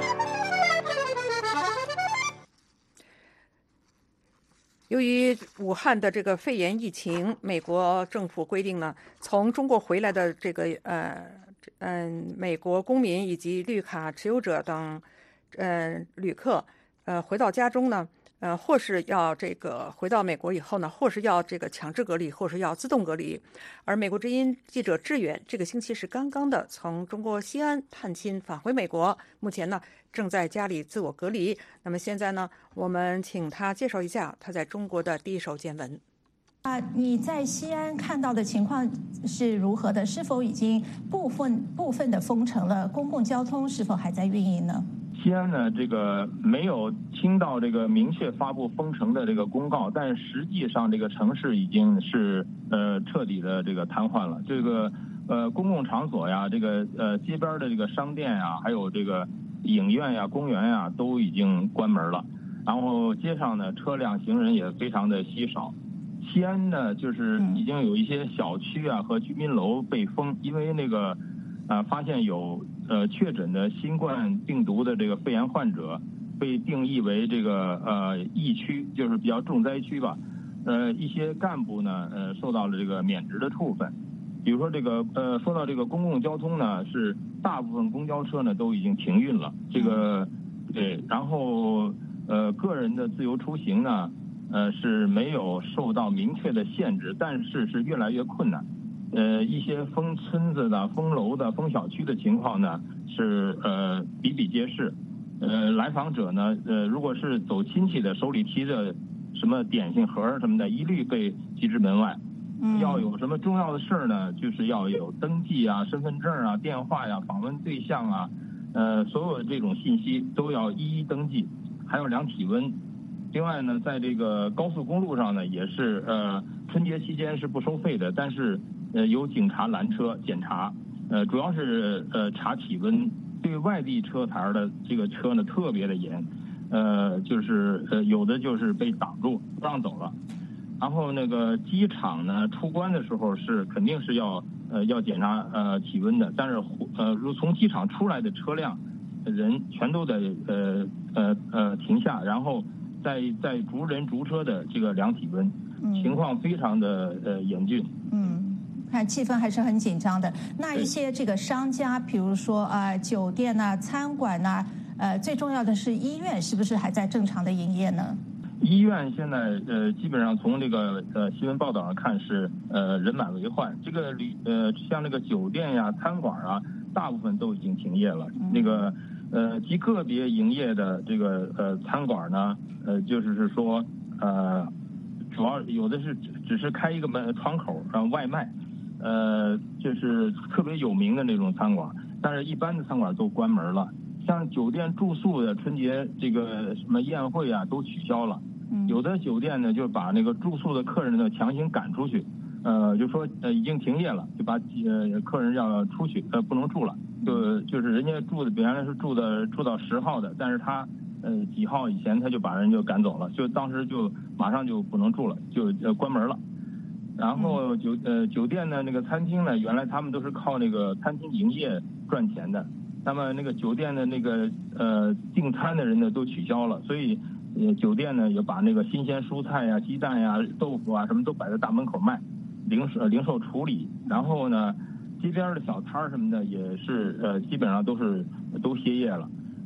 由于武汉的这个肺炎疫情，美国政府规定呢，从中国回来的这个美国公民以及绿卡持有者等旅客，回到家中呢，或是要这个回到美国以后呢，或是要这个强制隔离，或是要自动隔离。而美国之音记者志远这个星期是刚刚的从中国西安探亲返回美国，目前呢正在家里自我隔离。那么现在呢，我们请他介绍一下他在中国的第一手见闻。 你在西安看到的情况是如何的？是否已经部分的封城了？公共交通是否还在运营呢？ 西安呢，这个没有听到这个明确发布封城的这个公告，但实际上这个城市已经是彻底的这个瘫痪了。这个公共场所呀，这个街边的这个商店呀，还有这个影院呀、公园呀，都已经关门了。然后街上呢，车辆行人也非常的稀少。西安呢，就是已经有一些小区啊和居民楼被封，因为那个发现有确诊的新冠病毒的这个肺炎患者被定义为这个疫区，就是比较重灾区吧。一些干部呢受到了这个免职的处分。比如说这个说到这个公共交通呢，是大部分公交车呢都已经停运了。这个对，然后个人的自由出行呢是没有受到明确的限制，但是是越来越困难。一些封村子的、封楼的、封小区的情况呢是比比皆是。来访者呢如果是走亲戚的，手里提着什么点心盒什么的，一律被拒之门外。要有什么重要的事儿呢，就是要有登记啊、身份证啊、电话呀、访问对象啊，所有的这种信息都要一一登记，还要量体温。另外呢，在这个高速公路上呢，也是春节期间是不收费的，但是有警察拦车检查，主要是查体温。对外地车牌的这个车呢特别的严，就是有的就是被挡住不让走了。然后那个机场呢出关的时候是肯定是要检查体温的，但是如从机场出来的车辆人全都得停下，然后再逐人逐车的这个量体温，情况非常的严峻。 看气氛还是很紧张的。那一些这个商家，比如说酒店啊、餐馆啊，最重要的是医院，是不是还在正常的营业呢？ 医院现在基本上从这个新闻报道上看是人满为患。这个像那个酒店呀、餐馆啊，大部分都已经停业了。那个极个别营业的这个餐馆呢，就是说主要有的是只是开一个窗口让外卖。就是特别有名的那种餐馆，但是一般的餐馆都关门了。像酒店住宿的春节这个什么宴会啊都取消了。有的酒店呢就把那个住宿的客人呢强行赶出去，就说已经停业了，就把客人要出去，不能住了。就是人家住的原来是住到10号的，但是他几号以前他就把人就赶走了，就当时就马上就不能住了，就关门了。然后酒店呢，那个餐厅呢，原来他们都是靠那个餐厅营业赚钱的，那么那个酒店的那个订餐的人呢都取消了，所以酒店呢也把那个新鲜蔬菜呀、鸡蛋呀、豆腐啊什么都摆在大门口卖，零售处理。然后呢，街边的小摊什么的也是基本上都歇业了。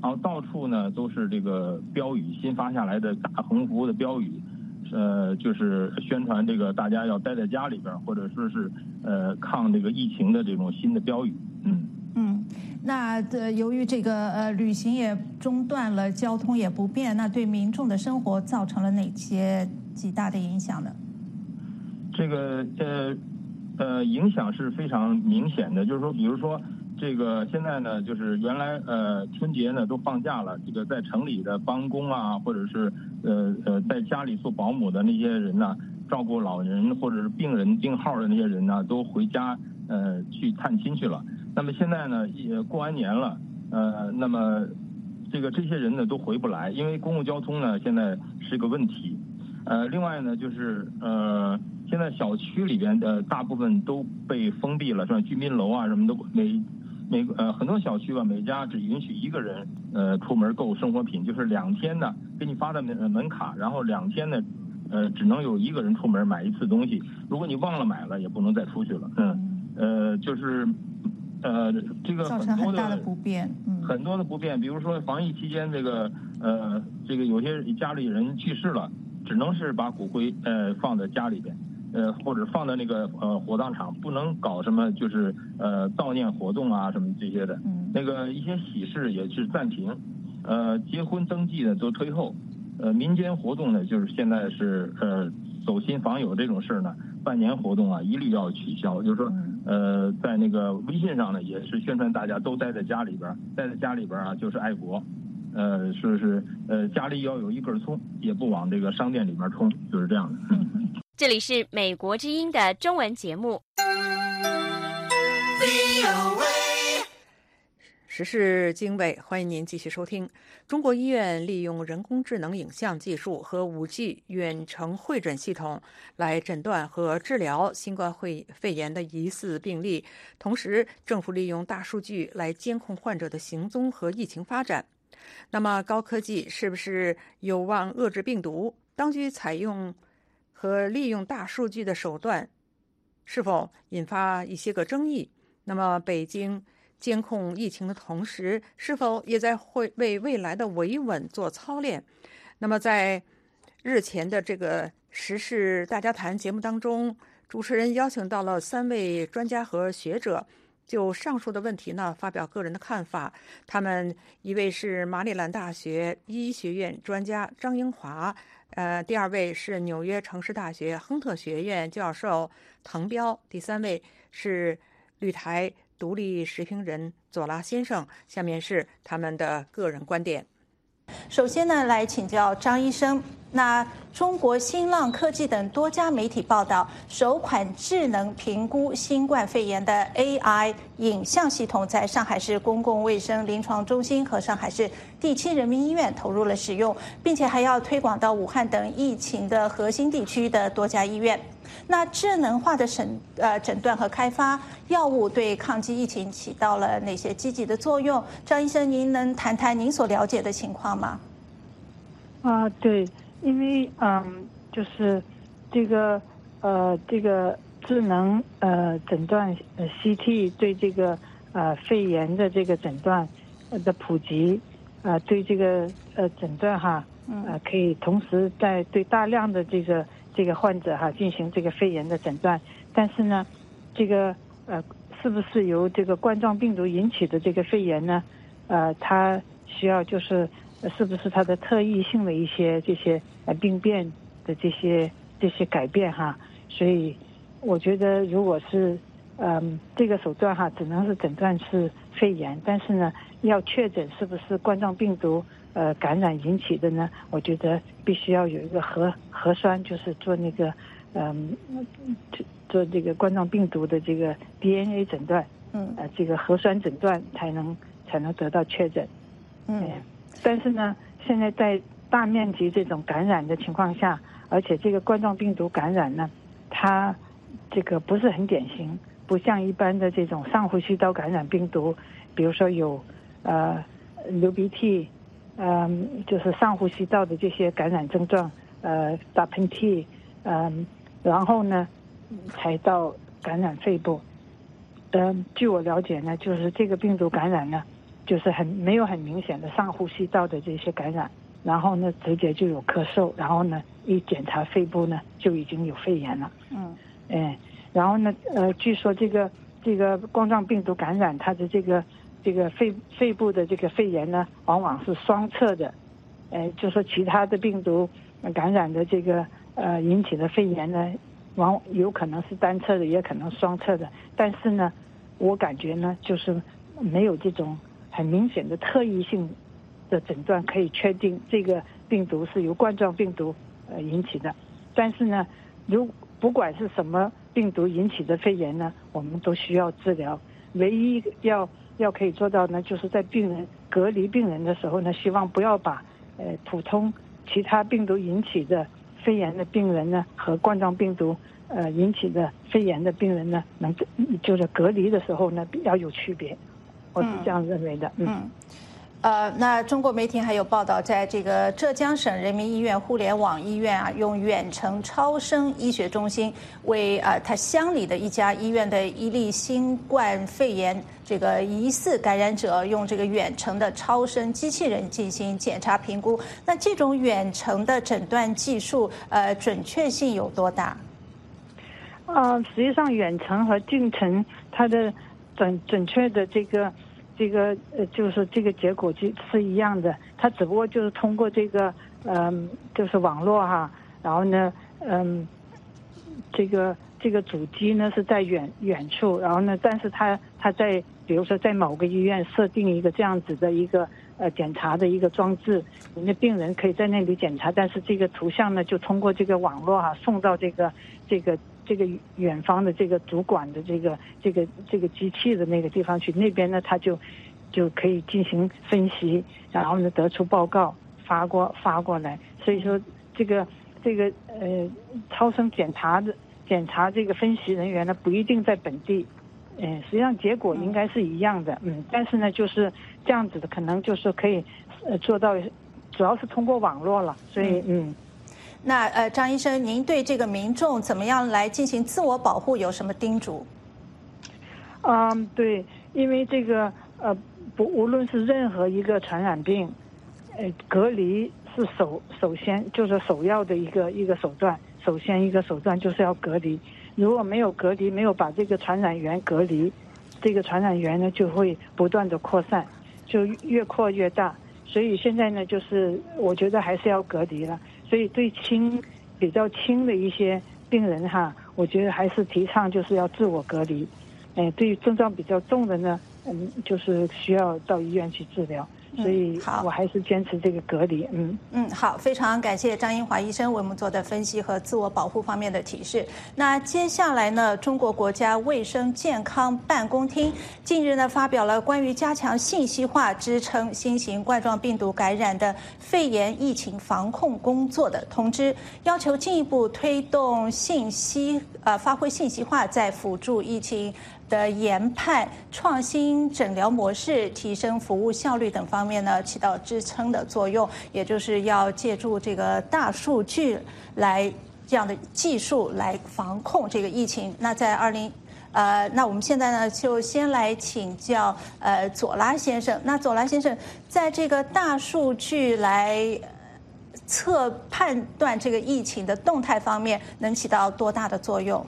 然后到处呢都是这个标语，新发下来的大横幅的标语，就是宣传这个大家要待在家里边，或者说是抗这个疫情的这种新的标语。 那由于这个旅行也中断了，交通也不便，那对民众的生活造成了哪些极大的影响呢？ 这个影响是非常明显的，就是说，比如说这个现在呢，就是原来春节呢都放假了，这个在城里的帮工啊，或者是在家里做保姆的那些人呢，照顾老人或者是病人病号的那些人呢，都回家去探亲去了。那么现在呢，也过完年了，那么这些人呢都回不来，因为公共交通呢现在是个问题。另外呢，就是现在小区里边的大部分都被封闭了，是吧？居民楼啊什么都很多小区吧，每家只允许一个人出门购生活品，就是2天呢给你发的门卡，然后2天呢只能有一个人出门买一次东西，如果你忘了买了也不能再出去了。就是这个造成很大的不便， 很多的不便，比如说防疫期间这个有些家里人去世了，只能是把骨灰放在家里边，或者放在那个火葬场，不能搞什么就是悼念活动啊什么这些的。那个一些喜事也是暂停，结婚登记的都推后，民间活动呢就是现在是走亲访友这种事呢，半年活动啊一律要取消，就是说在那个微信上呢也是宣传大家都待在家里边，待在家里边啊就是爱国。家里要有一根葱，也不往这个商店里面冲，就是这样的。 这里是美国之音的中文节目。 时事经纬，欢迎您继续收听。中国医院利用人工智能影像技术和 5G 远程会诊系统来诊断和治疗新冠肺炎的疑似病例，同时政府利用大数据来监控患者的行踪和疫情发展。那么高科技是不是有望遏制病毒？当局采用和利用大数据的手段是否引发一些个争议？那么北京监控疫情的同时，是否也在为未来的维稳做操练？那么在日前的这个时事大家谈节目当中，主持人邀请到了3位专家和学者，就上述的问题呢发表个人的看法。他们一位是马里兰大学医学院专家张英华，第2位是纽约城市大学亨特学院教授滕彪，第3位是绿台独立时评人左拉先生。下面是他们的个人观点。 首先呢，来请教张医生。那中国新浪科技等多家媒体报道，首款智能评估新冠肺炎的 AI 影像系统在上海市公共卫生临床中心和上海市第7人民医院投入了使用，并且还要推广到武汉等疫情的核心地区的多家医院。那智能化的诊断和开发药物对抗击疫情起到了哪些积极的作用？张医生，您能谈谈您所了解的情况吗？ 对，因为就是这个智能诊断CT 对这个肺炎的这个诊断的普及，对这个诊断可以同时在对大量的这个患者进行这个肺炎的诊断。但是呢，这个是不是由这个冠状病毒引起的这个肺炎呢？它需要就是是不是它的特异性的一些这些病变的这些改变所以我觉得如果是这个手段只能是诊断是肺炎，但是呢要确诊是不是冠状病毒感染引起的呢？我觉得必须要有一个核酸，就是做那个做这个冠状病毒的这个 DNA 诊断，这个核酸诊断才能得到确诊。但是呢，现在在大面积这种感染的情况下，而且这个冠状病毒感染呢，它这个不是很典型，不像一般的这种上呼吸道感染病毒，比如说有流鼻涕，就是上呼吸道的这些感染症状，打喷嚏，然后呢才到感染肺部。据我了解呢，就是这个病毒感染呢， 就是没有很明显的上呼吸道的这些感染，然后呢直接就有咳嗽，然后呢一检查肺部呢就已经有肺炎了。然后呢据说这个冠状病毒感染它的这个肺部的这个肺炎呢往往是双侧的，就说其他的病毒感染的这个引起的肺炎呢有可能是单侧的，也可能双侧的，但是呢我感觉呢就是没有这种很明显的特异性的诊断可以确定这个病毒是由冠状病毒引起的。但是呢不管是什么病毒引起的肺炎呢，我们都需要治疗。唯一要可以做到呢，就是在隔离病人的时候呢，希望不要把普通其他病毒引起的肺炎的病人呢和冠状病毒引起的肺炎的病人呢，就是隔离的时候呢要有区别，我是这样认为的。 那中国媒体还有报道，在这个浙江省人民医院互联网医院用远程超声医学中心为它乡里的一家医院的一例新冠肺炎这个疑似感染者用这个远程的超声机器人进行检查评估。那这种远程的诊断技术准确性有多大？ 实际上远程和近程它的准确的这个就是这个结果是一样的，它只不过就是通过这个就是网络然后呢这个主机呢是在远处，然后呢但是它在比如说在某个医院设定一个这样子的一个检查的一个装置，那病人可以在那里检查，但是这个图像呢就通过这个网络送到这个远方的这个主管的这个机器的那个地方去，那边呢他就可以进行分析，然后呢得出报告发过来。所以说这个超声检查这个分析人员呢不一定在本地，实际上结果应该是一样的，但是呢就是这样子的，可能就是可以做到，主要是通过网络了，所以那张医生，您对这个民众怎么样来进行自我保护有什么叮嘱？ 对，因为这个无论是任何一个传染病，隔离是首先就是首要的一个手段，首先一个手段就是要隔离。如果没有隔离，没有把这个传染源隔离，这个传染源呢就会不断的扩散，就越扩越大。所以现在呢，就是我觉得还是要隔离了。所以对比较轻的一些病人我觉得还是提倡就是要自我隔离。对于症状比较重的呢，就是需要到医院去治疗。所以我还是坚持这个隔离。 好，非常感谢张英华医生为我们做的分析和自我保护方面的提示。那接下来呢，中国国家卫生健康办公厅近日呢发表了关于加强信息化支撑新型冠状病毒感染的肺炎疫情防控工作的通知，要求进一步推动发挥信息化在辅助疫情的研判、创新诊疗模式、提升服务效率等方面呢，起到支撑的作用。也就是要借助这个大数据这样的技术来防控这个疫情。那在那我们现在呢，就先来请教左拉先生。那左拉先生，在这个大数据来判断这个疫情的动态方面，能起到多大的作用？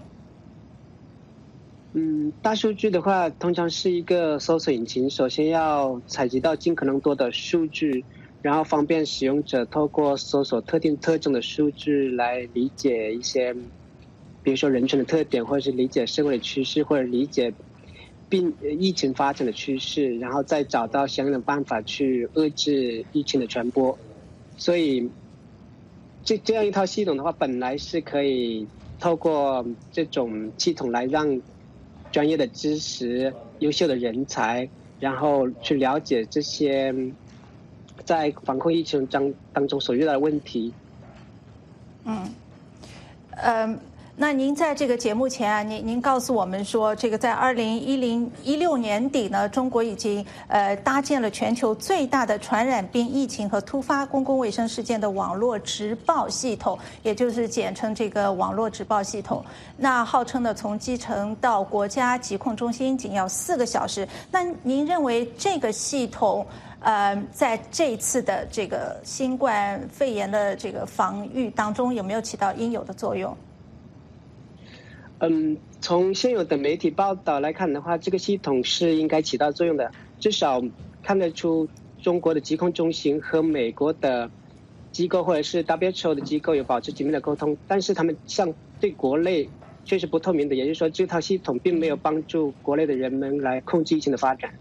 大数据的话，通常是一个搜索引擎，首先要采集到尽可能多的数据，然后方便使用者透过搜索特定特征的数据来理解一些，比如说人群的特点，或者是理解社会的趋势，或者理解疫情发展的趋势，然后再找到相应的办法去遏制疫情的传播。所以这样一套系统的话，本来是可以透过这种系统来让专业的知识、优秀的人才，然后去了解这些在防控疫情当中所遇到的问题。 那您在这个节目前啊，您告诉我们说，这个在2016年底呢，中国已经搭建了全球最大的传染病疫情和突发公共卫生事件的网络直报系统，也就是简称这个网络直报系统。那号称呢，从基层到国家疾控中心仅要4个小时。那您认为这个系统在这一次的这个新冠肺炎的这个防御当中有没有起到应有的作用？ 从现有的媒体报道来看的话，这个系统是应该起到作用的，至少看得出中国的疾控中心和美国的机构或者是 WHO 的机构有保持紧密的沟通，但是他们对国内却是不透明的，也就是说这套系统并没有帮助国内的人们来控制疫情的发展。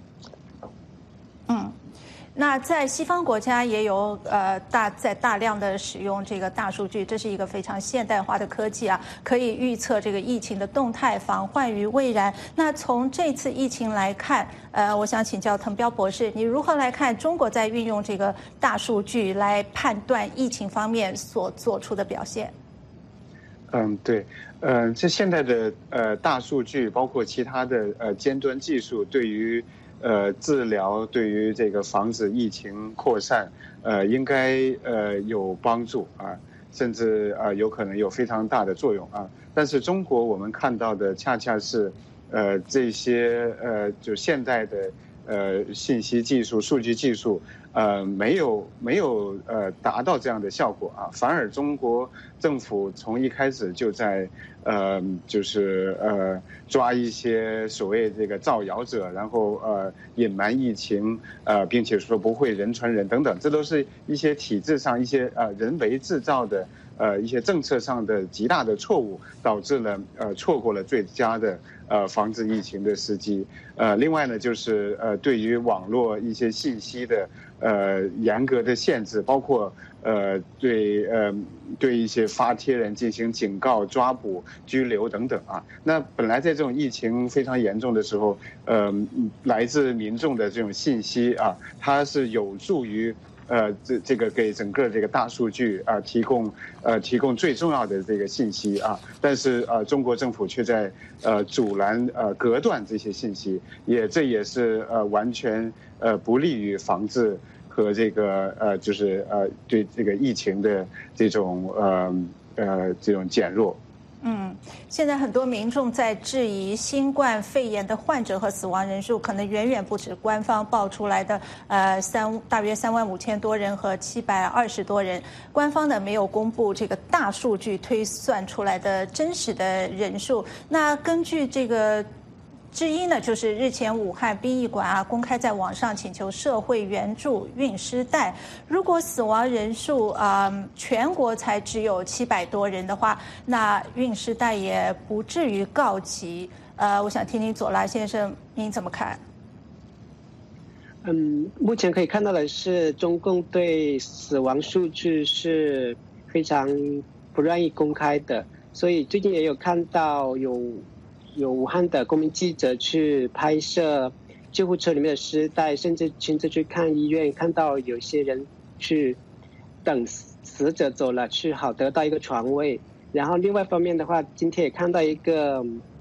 那在西方国家也有大量的使用这个大数据，这是一个非常现代化的科技啊，可以预测这个疫情的动态，防患于未然。那从这次疫情来看，我想请教滕彪博士，你如何来看中国在运用这个大数据来判断疫情方面所做出的表现？ 对，这现在的大数据包括其他的尖端技术，对于治疗，对于这个防止疫情扩散，应该有帮助啊，甚至有可能有非常大的作用啊。但是中国我们看到的恰恰是这些就现代的信息技术、数据技术，没有达到这样的效果啊，反而中国政府从一开始就在就是抓一些所谓这个造谣者，然后隐瞒疫情，并且说不会人传人等等，这都是一些体制上一些人为制造的一些政策上的极大的错误，导致了错过了最佳的防治疫情的时机。另外呢，就是对于网络一些信息的严格的限制，包括对一些发帖人进行警告、抓捕、拘留等等啊。那本来在这种疫情非常严重的时候，来自民众的这种信息啊，它是有助于这个给整个这个大数据提供最重要的这个信息啊，但是中国政府却在阻拦隔断这些信息，这也是完全不利于防治和这个就是对这个疫情的这种减弱。 现在很多民众在质疑新冠肺炎的患者和死亡人数可能远远不止官方报出来的大约35000多人和720多人，官方呢没有公布这个大数据推算出来的真实的人数。那根据这个之一呢，就是日前武汉殡仪馆公开在网上请求社会援助运尸袋。如果死亡人数全国才只有700多人的话，那运尸袋也不至于告急。我想听听左拉先生您怎么看？ 目前可以看到的是，中共对死亡数据是非常不愿意公开的，所以最近也有看到有武汉的公民记者去拍摄救护车里面的尸袋，甚至亲自去看医院，看到有些人去等死者走了，去好得到一个床位。然后另外一方面的话，今天也看到一个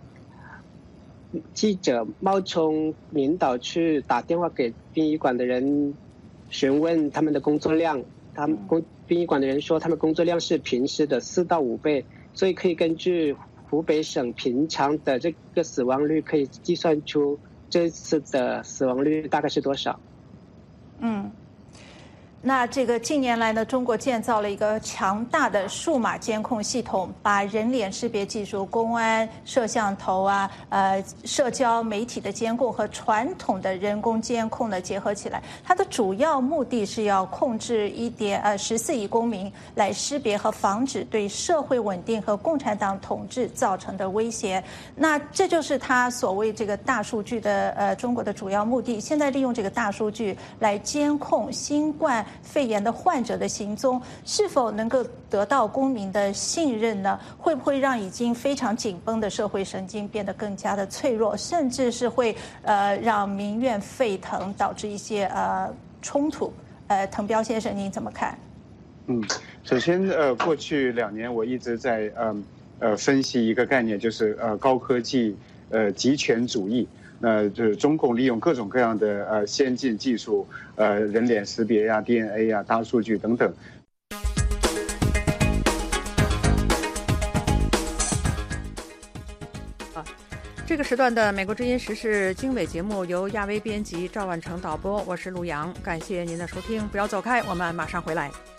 记者冒充领导去打电话给殡仪馆的人询问他们的工作量，殡仪馆的人说他们工作量是平时的4到5倍，所以可以根据湖北省平常的这个死亡率，可以计算出这次的死亡率大概是多少。 那这个近年来呢，中国建造了一个强大的数码监控系统，把人脸识别技术、公安摄像头社交媒体的监控和传统的人工监控呢结合起来。它的主要目的是要控制14亿公民，来识别和防止对社会稳定和共产党统治造成的威胁。那这就是它所谓这个大数据的中国的主要目的。现在利用这个大数据来监控新冠肺炎的患者的行踪，是否能够得到公民的信任呢？会不会让已经非常紧绷的社会神经变得更加的脆弱，甚至是会让民怨沸腾，导致一些冲突？滕彪先生您怎么看？ 首先过去2年我一直在分析一个概念，就是高科技极权主义。就是中共利用各种各样的先进技术，人脸识别呀、DNA 呀、大数据等等。 这个时段的美国之音时事经纬节目由亚威编辑，赵万成导播，我是陆洋，感谢您的收听，不要走开，我们马上回来。